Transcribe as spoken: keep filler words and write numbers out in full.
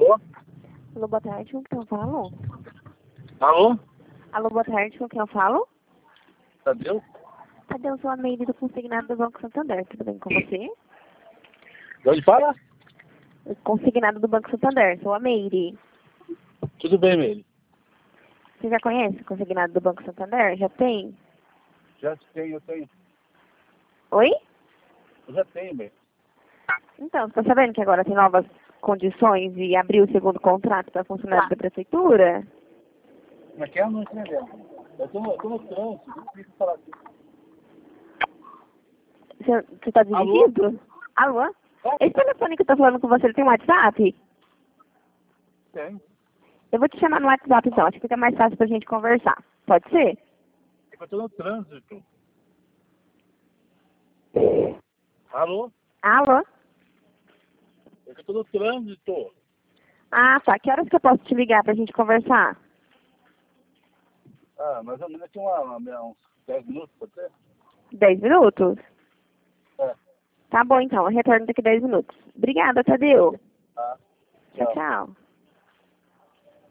Alô? Alô, boa tarde, com quem eu falo? Alô? Alô, boa tarde, com quem eu falo? Tadeu? Tadeu, sou a Meire do Consignado do Banco Santander, tudo bem com você? De onde fala? Consignado do Banco Santander, sou a Meire. Tudo bem, Meire. Você já conhece o Consignado do Banco Santander? Já tem? Já tenho, eu tenho. Oi? Eu já tenho, Meire. Então, você tá sabendo que agora tem novas condições e abriu o segundo contrato para funcionários da prefeitura? Como é que é? Eu não entendendo. Eu tô, eu tô no trânsito, não preciso falar assim. Você, você tá dirigindo? Alô? Alô? Esse telefone que eu tô falando com você, ele tem WhatsApp? Tem. Eu vou te chamar no WhatsApp então, acho que fica mais fácil pra gente conversar. Pode ser? Eu tô no trânsito. Alô? Alô? Eu tô no trânsito. Ah, tá. Que horas que eu posso te ligar pra gente conversar? Ah, mais ou menos aqui uma, uma, uns dez minutos, pode ser? Dez minutos? É. Tá bom então, eu retorno daqui dez minutos. Obrigada, Tadeu. Tá. Tchau, tchau.